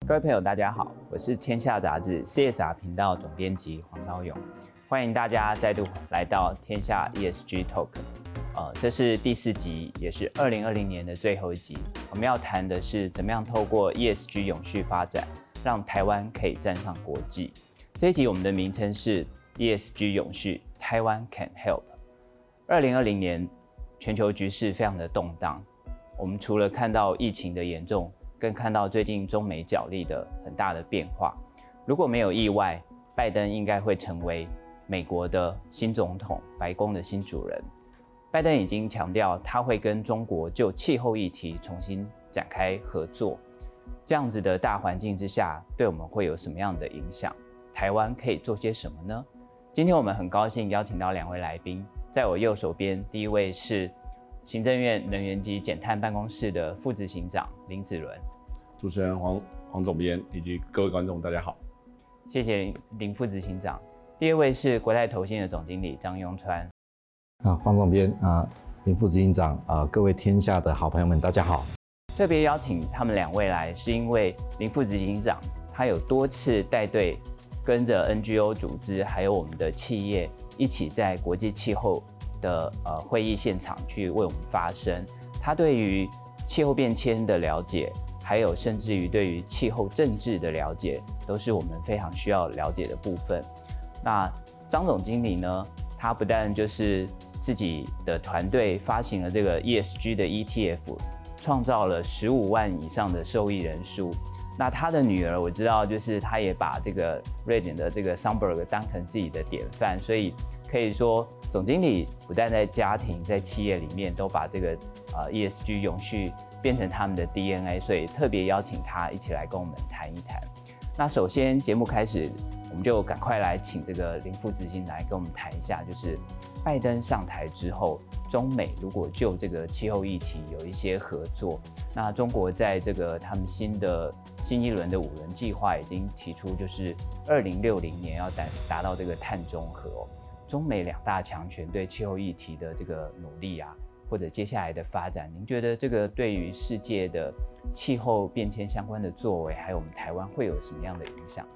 各位朋友，大家好，我是天下杂志 CSR 频道总编辑黄昭勇，欢迎大家再度来到天下 ESG Talk。这是第4集，也是2020年的最后一集。我们要谈的是怎么样透过 ESG 永续发展，让台湾可以站上国际。这一集我们的名称是 ESG 永续，台湾 can help。2020年全球局势非常的动荡，我们除了看到疫情的严重，更看到最近中美角力的很大的变化。如果没有意外，拜登应该会成为美国的新总统，白宫的新主人。拜登已经强调，他会跟中国就气候议题重新展开合作。这样子的大环境之下，对我们会有什么样的影响？台湾可以做些什么呢？今天我们很高兴邀请到2位来宾，在我右手边，第一位是行政院能源及减碳办公室的副执行长林子伦。 主持人黄总编以及各位观众，大家好， 谢谢林副执行长。第二位是国泰投信的总经理张庸川。 黄总编林副执行长各位天下的好朋友们，大家好。 特别邀请他们2位来，是因为林副执行长他有多次带队跟着 NGO 组织，还有我们的企业一起在国际气候的会议现场去为我们发声。他对于气候变迁的了解，还有甚至于对于气候政治的了解，都是我们非常需要了解的部分。那张总经理呢，他不但就是自己的团队发行了这个 ESG 的 ETF， 创造了15万以上的受益人数。那他的女儿我知道，就是他也把这个瑞典的这个 Sunberg 当成自己的典范，所以可以说总经理不但在家庭在企业里面都把这个ESG 永续变成他们的 DNA， 所以特别邀请他一起来跟我们谈一谈。那首先节目开始，我们就赶快来请这个林副执行来跟我们谈一下，就是拜登上台之后，中美如果就这个气候议题有一些合作，那中国在这个他们新一轮的5轮计划已经提出，就是2060年要达到这个碳中和哦。中美2大强权对气候议题的这个努力啊，或者接下来的发展，您觉得这个对于世界的气候变迁相关的作为，还有我们台湾会有什么样的影响？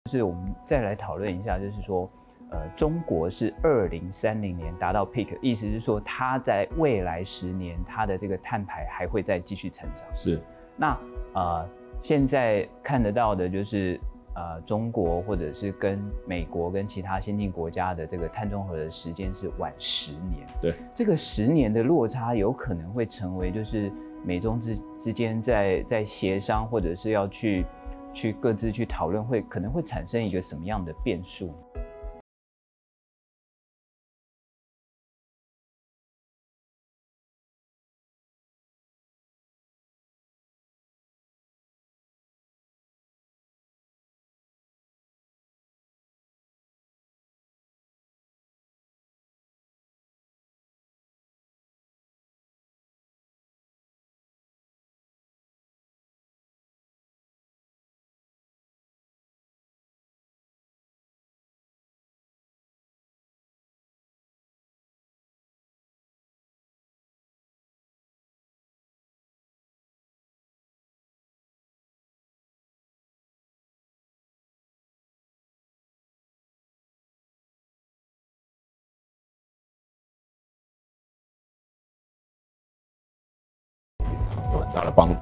就是我们再来讨论一下，就是说，中国是2030年达到 peak， 意思是说它在未来10年它的这个碳排还会再继续成长。 是。 那现在看得到的就是中国或者是跟美国跟其他先进国家的这个碳中和的时间是晚10年。 对， 这个10年的落差有可能会成为就是美中之间在协商或者是要去各自去讨论，可能会产生一个什么样的变数？ 有很大的帮助。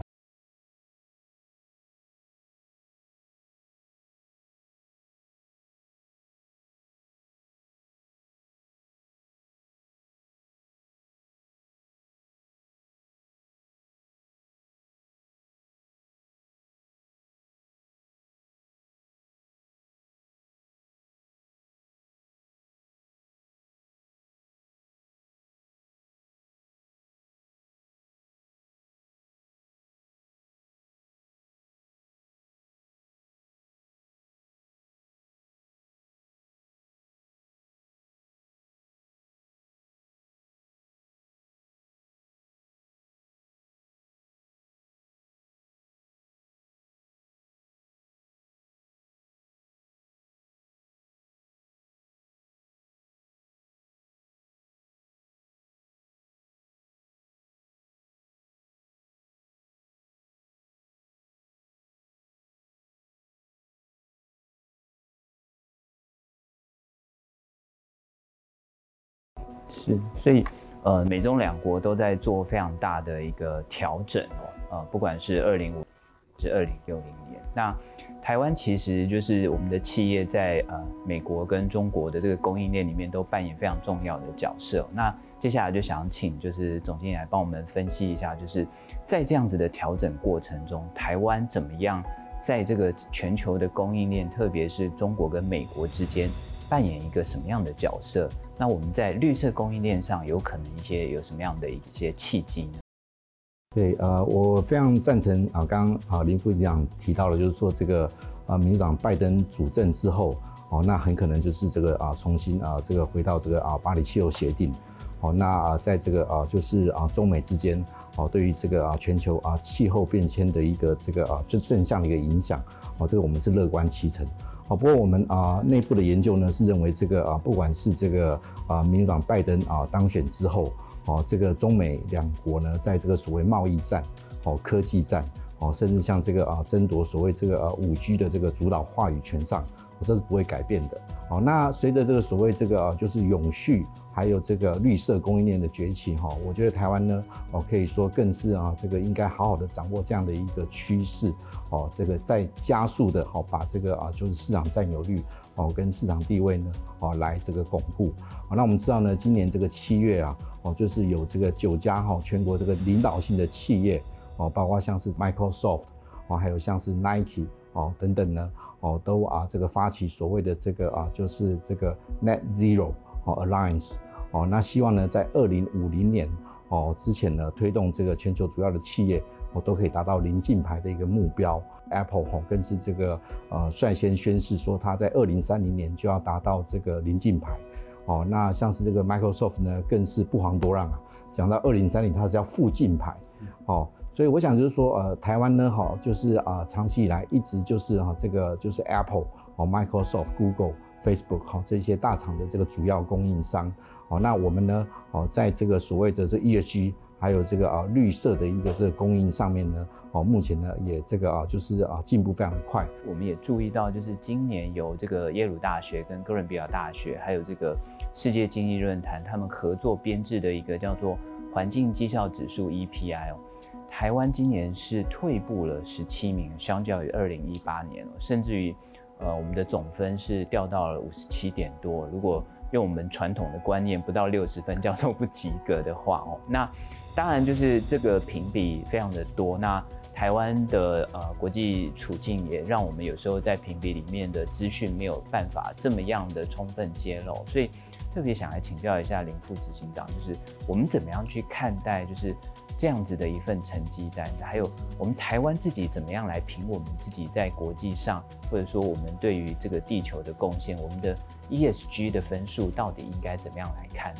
是，所以美中两国都在做非常大的一个调整不管是2050是2060年。那台湾其实就是我们的企业在美国跟中国的这个供应链里面都扮演非常重要的角色。那接下来就想请就是总经理来帮我们分析一下，就是在这样子的调整过程中，台湾怎么样在这个全球的供应链，特别是中国跟美国之间扮演一个什么样的角色？那我们在绿色供应链上有可能有什么样的一些契机呢？ 对，我非常赞成刚刚林副长提到了，就是说这个民主党拜登主政之后，那很可能就是这个重新这个回到这个巴黎气候协定，那在这个就是中美之间对于这个全球气候变迁的一个这个就正向的一个影响，这个我们是乐观其成。不过我们内部的研究呢是认为这个不管是这个民主党拜登当选之后，这个中美两国呢在这个所谓贸易战、科技战，甚至像这个争夺所谓这个5G 的这个主导话语权上，这是不会改变的。那随着这个所谓这个就是永续还有这个绿色供应链的崛起，我觉得台湾呢可以说更是这个应该好好的掌握这样的一个趋势，这个在加速的把这个就是市场占有率跟市场地位呢来这个巩固。那我们知道呢，今年这个7月就是有这个9家全国这个领导性的企业包括像是 Microsoft 还有像是 Nike 等等呢都这个发起所谓的这个就是这个 Net Zero Alliance 那希望呢在2050年之前呢推动这个全球主要的企业都可以达到零净排的一个目标。Apple 更是这个率先宣示说，它在2030年就要达到这个零净排。那像是这个 Microsoft 呢，更是不遑多让讲到2030它是要负净排。所以我想就是说，台湾呢，就是长期以来一直就是这个就是 Apple、Microsoft、Google、Facebook 这些大厂的这个主要供应商。那我们呢，在这个所谓的这 ESG 还有这个绿色的一个这个供应上面呢，目前呢也这个就是进步非常的快。 我们也注意到，就是今年由这个耶鲁大学跟哥伦比亚大学，还有这个世界经济论坛，他们合作编制的一个叫做环境绩效指数 EPI 台湾今年是退步了17名，相较于2018年甚至于我们的总分是掉到了57点多。如果用我们传统的观念，不到60分叫做不及格的话那当然就是这个评比非常的多。那台湾的国际处境也让我们有时候在评比里面的资讯没有办法这么样的充分揭露，所以特别想来请教一下林副执行长，就是我们怎么样去看待就是这样子的一份成绩单，还有我们台湾自己怎么样来评我们自己在国际上，或者说我们对于这个地球的贡献，我们的 ESG 的分数到底应该怎么样来看呢？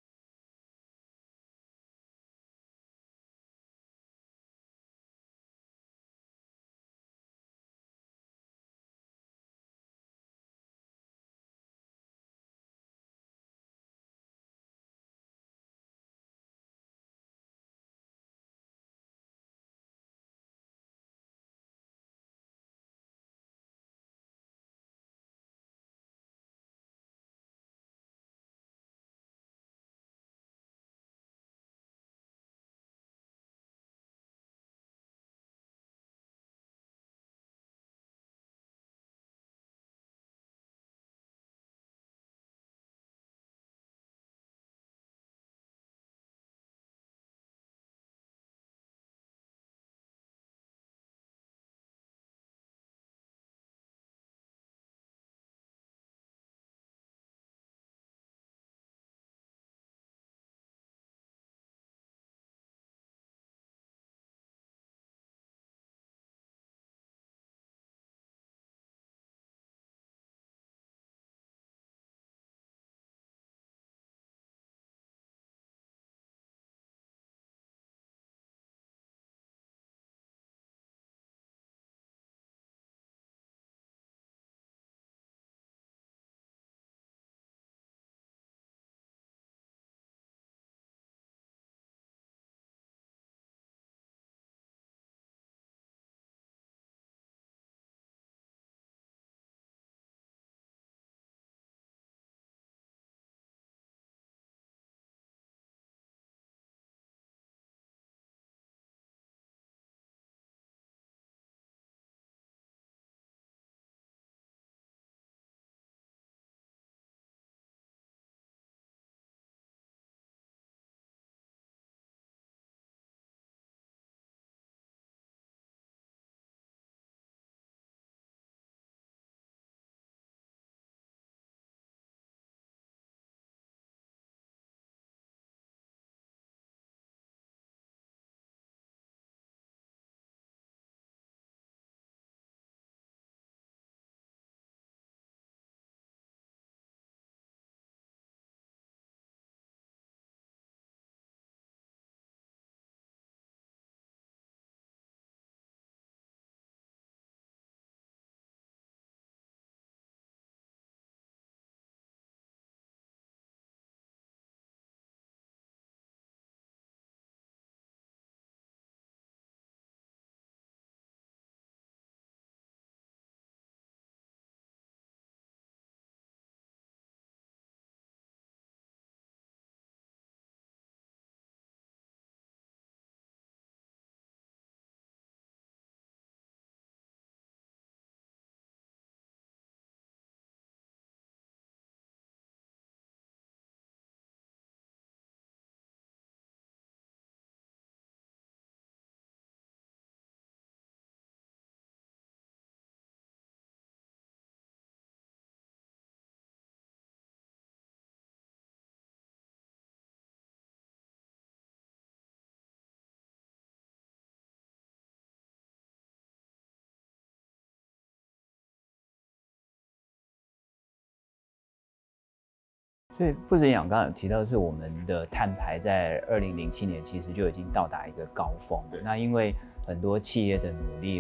所以副执行长刚刚有提到，是我们的碳排在2007年其实就已经到达一个高峰。那因为很多企业的努力，我们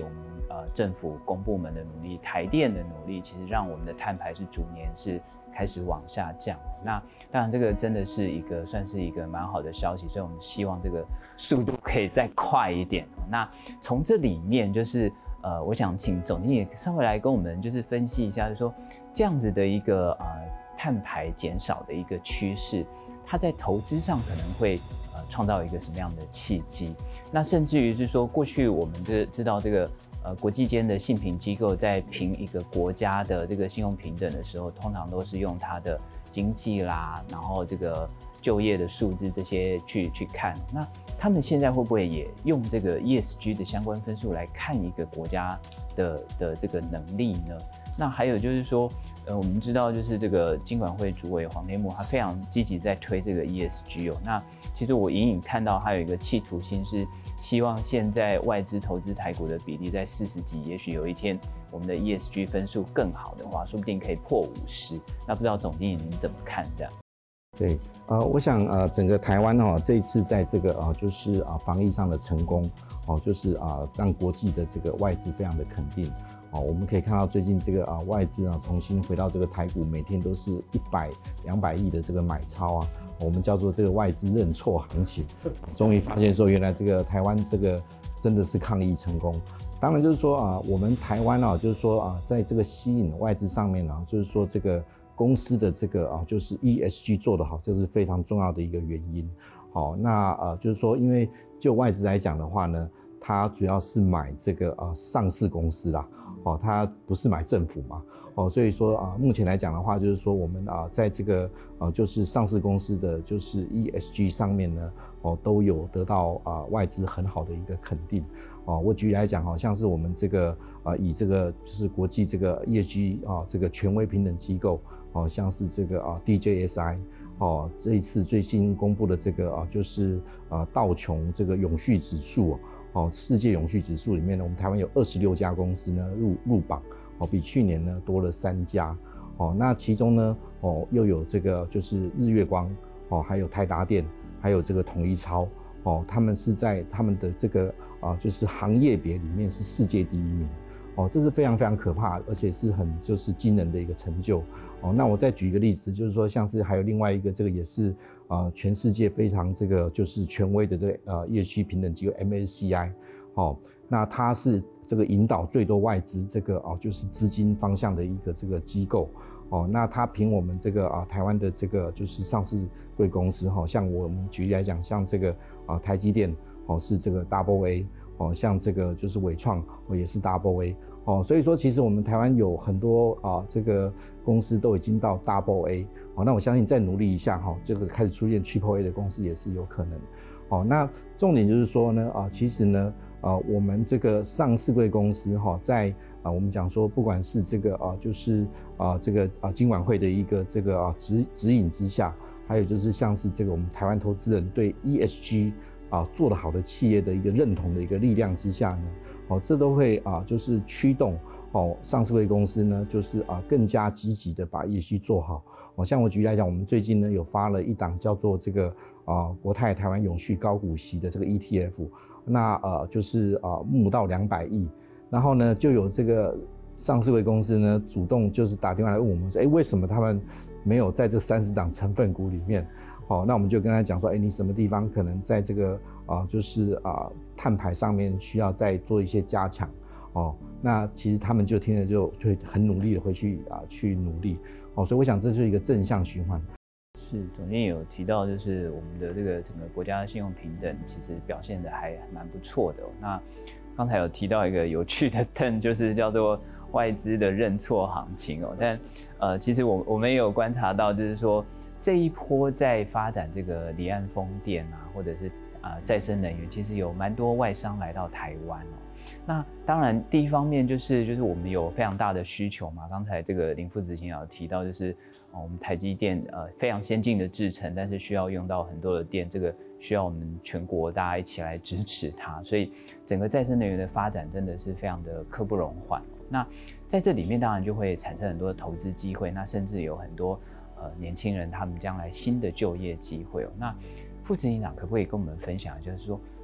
政府公部门的努力，台电的努力，其实让我们的碳排是逐年是开始往下降。那当然这个真的是算是一个蛮好的消息，所以我们希望这个速度可以再快一点。那从这里面就是我想请总经理稍微来跟我们就是分析一下，就是说这样子的一个碳排减少的一个趋势，它在投资上可能会创造一个什么样的契机？那甚至于是说，过去我们知道这个国际间的信评机构在评一个国家的这个信用平等的时候，通常都是用它的经济啦，然后这个就业的数字这些去看。那他们现在会不会也用这个 ESG 的相关分数来看一个国家的这个能力呢？那还有就是说，我们知道就是这个金管会主委黄天牧，他非常积极在推这个 ESG 哦。那其实我隐隐看到他有一个企图心，是希望现在外资投资台股的比例在40几，也许有一天我们的 ESG 分数更好的话，说不定可以破50。那不知道总经理您怎么看这样？ 对，我想整个台湾这一次在这个就是防疫上的成功就是让国际的这个外资非常的肯定我们可以看到最近这个外资重新回到这个台股，每天都是100、200亿的这个买超我们叫做这个外资认错行情，终于发现说原来这个台湾这个真的是抗疫成功。当然就是说我们台湾就是说在这个吸引外资上面就是说这个公司的这个就是 ESG 做得好，这是非常重要的一个原因。好，那就是说，因为就外资来讲的话呢，它主要是买这个上市公司啦，它不是买政府嘛，所以说目前来讲的话，就是说我们在这个就是上市公司的就是 ESG 上面呢，都有得到外资很好的一个肯定。我举例来讲像是我们这个以这个就是国际这个 ESG 这个权威平等机构像是这个DJSI 这一次最新公布的这个就是道琼这个永续指数世界永续指数里面呢，我们台湾有26家公司呢入榜比去年呢多了3家那其中呢又有这个就是日月光还有台达电，还有这个统一超他们是在他们的这个就是行业别里面是世界第1名这是非常非常可怕，而且是很就是惊人的一个成就那我再举一个例子，就是说像是还有另外一个这个也是全世界非常这个就是权威的这个ESG 平等机构 MSCI 那它是这个引导最多外资这个就是资金方向的一个这个机构那它凭我们这个台湾的这个就是上市贵公司像我们举例来讲，像这个台积电是这个 Double A像这个就是伟创也是 Double A所以说其实我们台湾有很多这个公司都已经到 Double A那我相信再努力一下这个开始出现 Triple A 的公司也是有可能那重点就是说呢其实呢我们这个上市柜公司在我们讲说不管是这个就是这个金管会的一个这个指引之下，还有就是像是这个我们台湾投资人对 ESG做得好的企业的一个认同的一个力量之下呢这都会就是驱动上市柜公司呢就是更加积极的把 ESG 做好像我举例来讲，我们最近呢有发了一档叫做这个国泰台湾永续高股息的这个 ETF， 那就是募到200亿，然后呢就有这个上市柜公司呢主动就是打电话来问我们说，为什么他们没有在这30档成分股里面那我们就跟他讲说，你什么地方可能在这个就是碳排上面需要再做一些加强那其实他们就听了就会很努力的回去去努力所以我想这是一个正向循环。 是，总经理有提到，就是我们的这个整个国家的信用平等，其实表现的还蛮不错的那刚才有提到一个有趣的term，就是叫做外资的认错行情但其实我们也有观察到，就是说这一波在发展这个离岸风电或者是再生能源，其实有蛮多外商来到台湾那当然第一方面就是我们有非常大的需求嘛，刚才这个林副执行有提到，就是我们台积电非常先进的制程，但是需要用到很多的电，这个需要我们全国大家一起来支持它，所以整个再生能源的发展真的是非常的刻不容缓那在这里面当然就会产生很多的投资机会，那甚至有很多年轻人他们将来新的就业机会那副执行长可不可以跟我们分享，就是说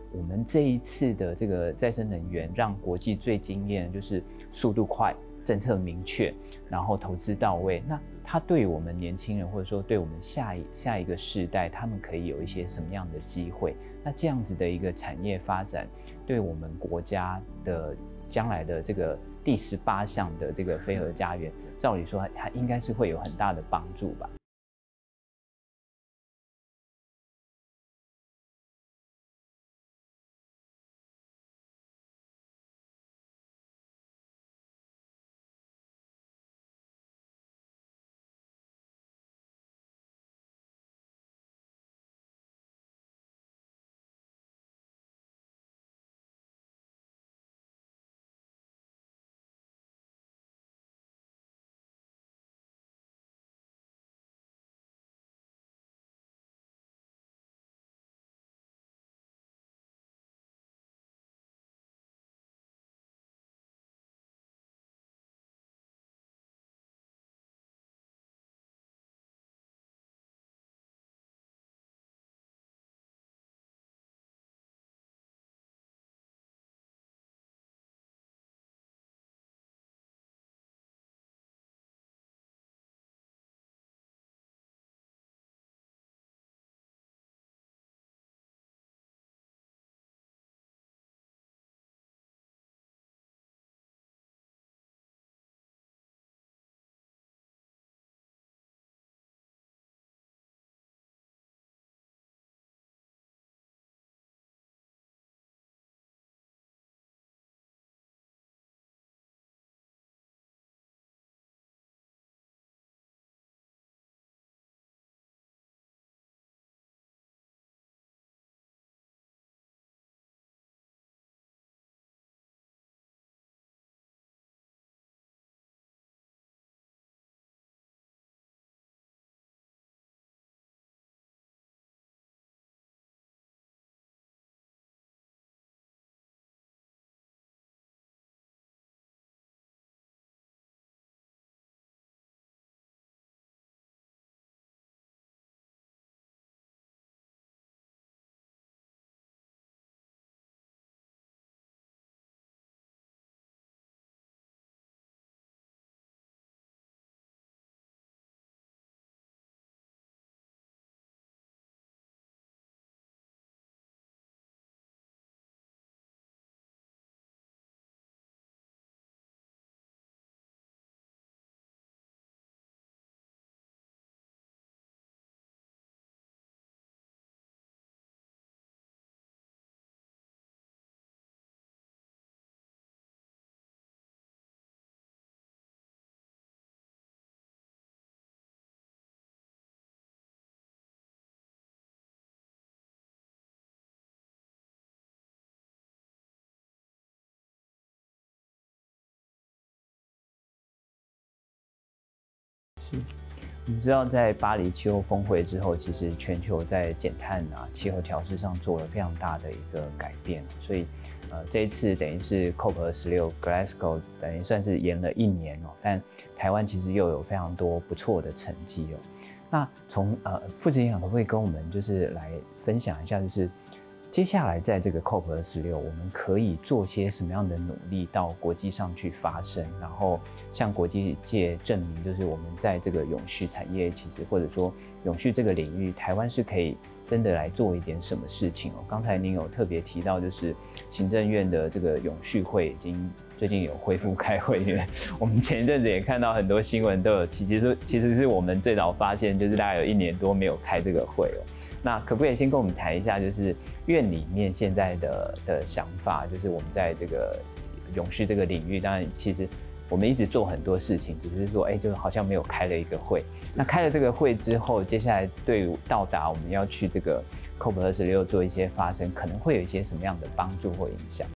我们这一次的这个再生能源，让国际最惊艳的就是速度快、政策明确，然后投资到位。那它对我们年轻人，或者说对我们下一个世代，他们可以有一些什么样的机会？那这样子的一个产业发展，对我们国家的将来的这个第18项的这个非核家园，照理说还应该是会有很大的帮助吧。是，我们知道在巴黎气候峰会之后，其实全球在减碳气候调试上做了非常大的一个改变，所以这一次等于是 COP26 Glasgow 等于算是延了1年哦，但台湾其实又有非常多不错的成绩哦。那从副执行长可不可以跟我们就是来分享一下，就是接下来在这个 COP26，我们可以做些什么样的努力到国际上去发声，然后向国际界证明，就是我们在这个永续产业，其实或者说永续这个领域，台湾是可以真的来做一点什么事情哦。刚才您有特别提到，就是行政院的这个永续会已经最近有恢复开会，因为我们前一阵子也看到很多新闻都有提，其实是我们最早发现，就是大概有1年多没有开这个会哦。那可不可以先跟我们谈一下，就是院里面现在的想法，就是我们在这个永续这个领域，当然其实我们一直做很多事情，只是说，就好像没有开了一个会。那开了这个会之后，接下来对到达我们要去这个 COP26 做一些发声，可能会有一些什么样的帮助或影响？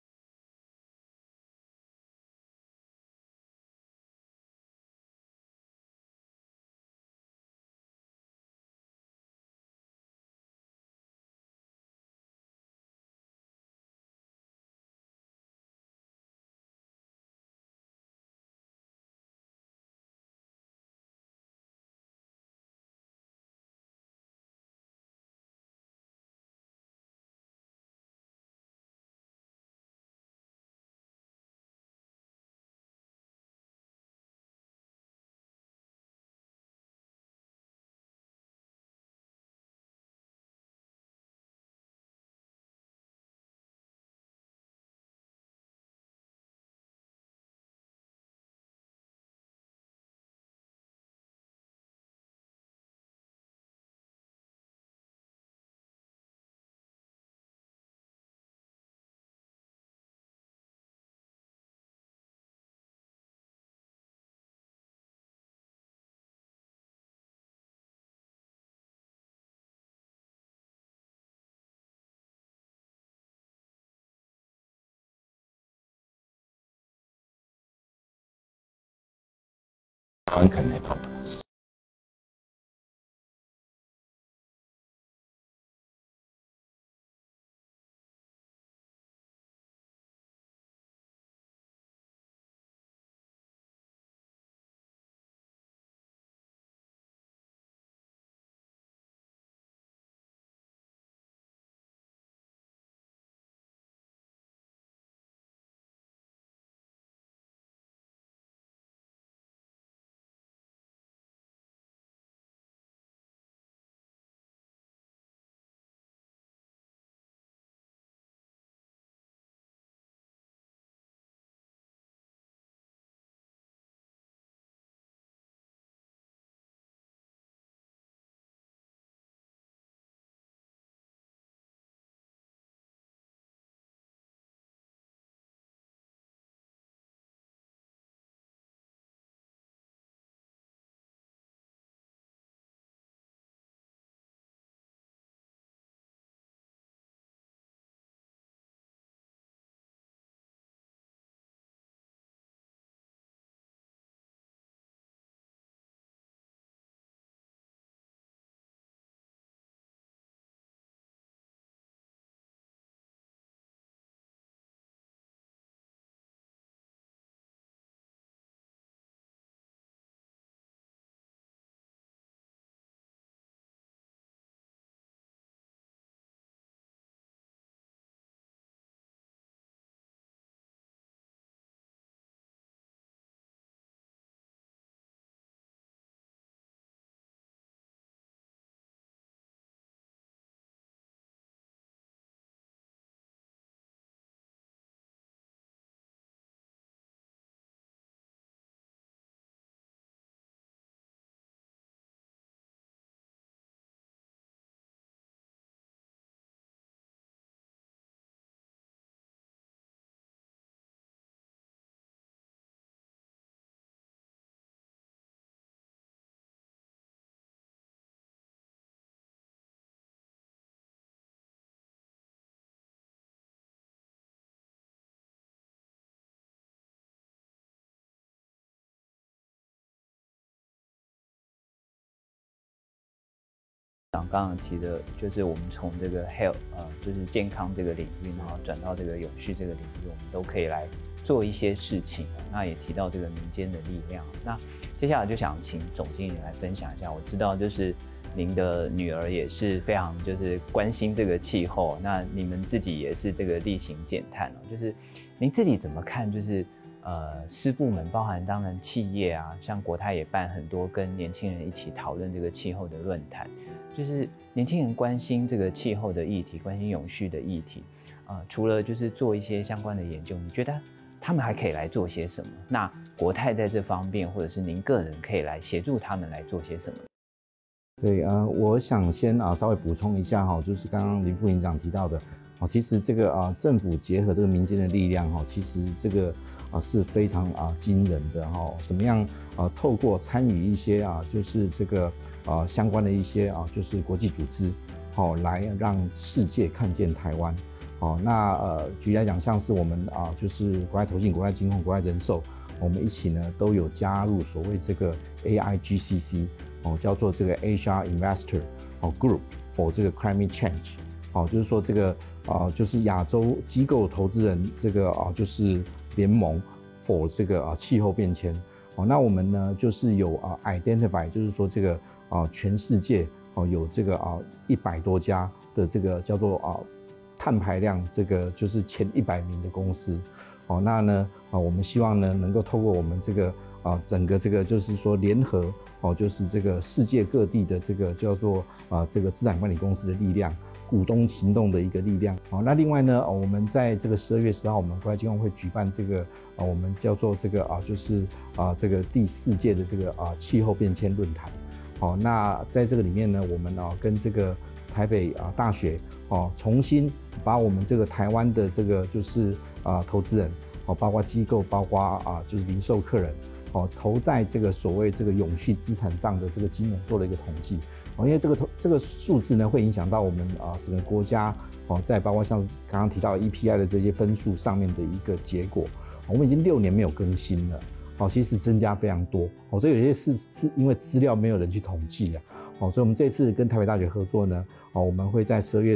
台湾 Connect。 刚刚提的，就是我们从这个 health 就是健康这个领域，然后转到这个永续这个领域，我们都可以来做一些事情。那也提到这个民间的力量。那接下来就想请总经理来分享一下。我知道就是您的女儿也是非常就是关心这个气候，那你们自己也是这个例行减碳哦。就是您自己怎么看？就是师部门，包含当然企业啊，像国泰也办很多跟年轻人一起讨论这个气候的论坛。就是年轻人关心这个气候的议题，关心永续的议题，除了就是做一些相关的研究，你觉得他们还可以来做些什么？那国泰在这方面，或者是您个人可以来协助他们来做些什么？ 对，我想先稍微补充一下哈，就是刚刚林副营长提到的，其实这个政府结合这个民间的力量哈，其实这个是非常惊人的哈。怎么样透过参与一些就是这个相关的一些就是国际组织，来让世界看见台湾。那举例来讲，像是我们就是国泰投信、国泰金控、国泰人寿，我们一起呢都有加入所谓这个 AIGCC。叫做这个 Asia Investor Group for 这个 Climate Change，就是说这个就是亚洲机构投资人这个就是联盟 for 这个气候变迁。那我们呢就是有identify， 就是说这个全世界有这个100多家的这个叫做碳排量这个就是前100名的公司。那呢我们希望呢能够透过我们这个整个这个就是说联合就是这个世界各地的这个叫做这个资产管理公司的力量，股东行动的一个力量。那另外呢我们在这个12月10号，我们国泰金控会举办这个我们叫做这个就是这个第4届的这个气候变迁论坛。那在这个里面呢，我们跟这个台北大学重新把我们这个台湾的这个就是投资人包括机构，包括就是零售客人投在这个所谓这个永续资产上的这个金额做了一个统计。因为这个数字呢会影响到我们整个国家在包括像刚刚提到 EPI 的这些分数上面的一个结果。我们已经6年没有更新了。 其实增加非常多，所以有些是因为资料没有人去统计啊，所以我们这次跟台北大学合作呢，我们会在12月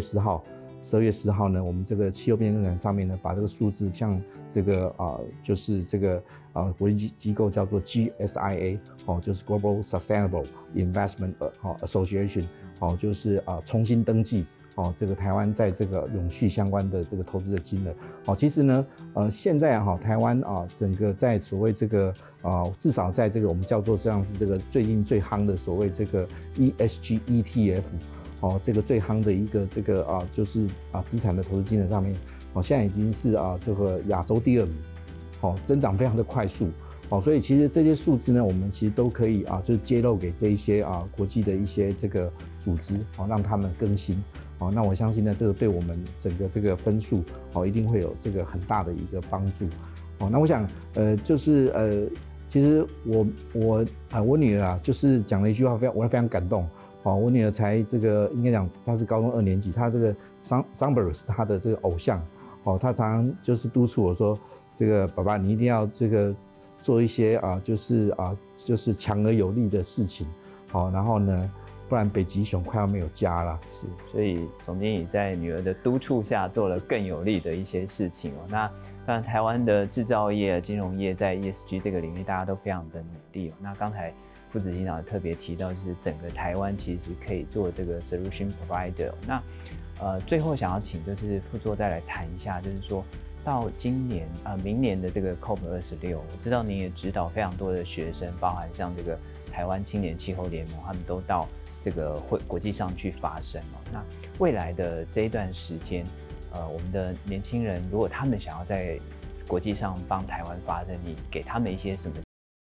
10号呢，我们这个气候变迁论坛上面呢，把这个数字像这个就是这个国际机构叫做 GSIA， 就是 Global Sustainable Investment Association， 就是重新登记。这个台湾在这个永续相关的这个投资的金额，其实呢，现在台湾整个在所谓这个至少在这个我们叫做像是这个最近最夯的所谓这个 ESG ETF，这个最夯的一个这个就是资产的投资金额上面，现在已经是这个亚洲第2名，增长非常的快速。所以其实这些数字呢，我们其实都可以就是揭露给这一些国际的一些这个组织，让他们更新。那我相信呢，这个对我们整个这个分数一定会有这个很大的一个帮助。那我想就是其实我女儿就是讲了一句话，我非常感动。我女儿才这个应该讲她是高中2年级，她这个Sunberg是她的这个偶像。她常常就是督促我说，这个爸爸你一定要这个做一些就是强而有力的事情。然后呢，不然北极熊快要没有家了。 是，所以总经理在女儿的督促下做了更有力的一些事情那当然，台湾的制造业、金融业在 ESG 这个领域，大家都非常的努力那刚才副执行长特别提到，就是整个台湾其实可以做这个 solution provider。那最后想要请就是副座再来谈一下，就是说到今年明年的这个 COP26，我知道您也指导非常多的学生，包含像这个台湾青年气候联盟，他们都到这个国际上去发声那未来的这一段时间，我们的年轻人如果他们想要在国际上帮台湾发声，你给他们一些什么？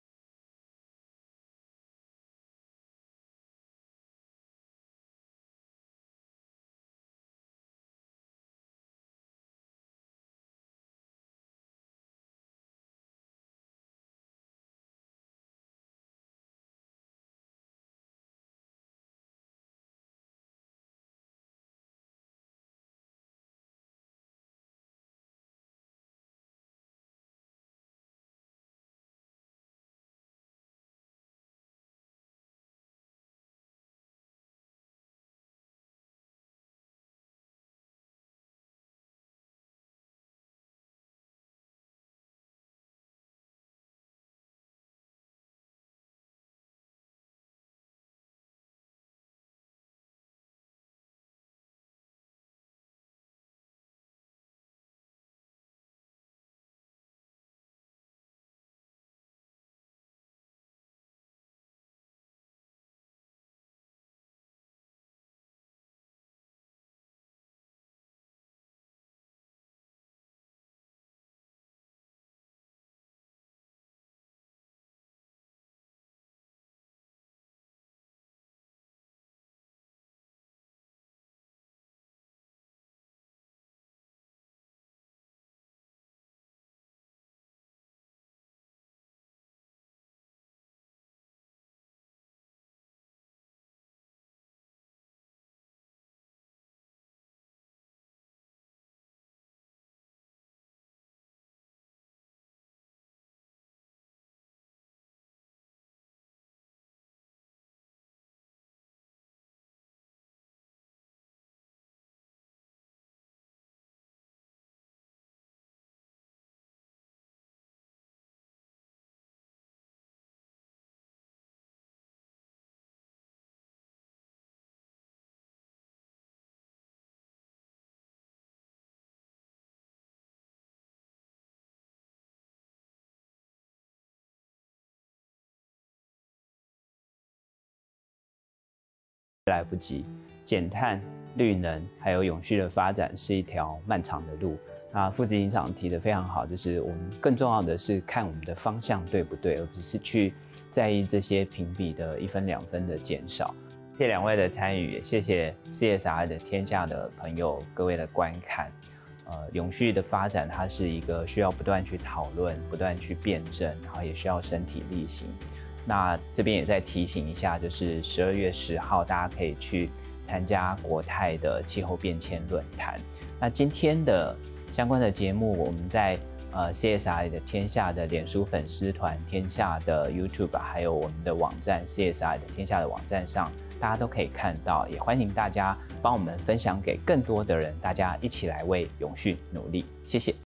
来不及，减碳、绿能还有永续的发展是一条漫长的路。那副执行长提得非常好，就是我们更重要的是看我们的方向对不对，而不是去在意这些评比的1分2分的减少。谢谢2位的参与，也谢谢 CSR 的天下的朋友各位的观看。永续的发展，它是一个需要不断去讨论、不断去辩证，然后也需要身体力行。那这边也再提醒一下，就是12月10号，大家可以去参加国泰的气候变迁论坛。那今天的相关的节目，我们在 CSR 的天下的脸书粉丝团、天下的 YouTube， 还有我们的网站 CSR 的天下的网站上，大家都可以看到。也欢迎大家帮我们分享给更多的人，大家一起来为永续努力。谢谢。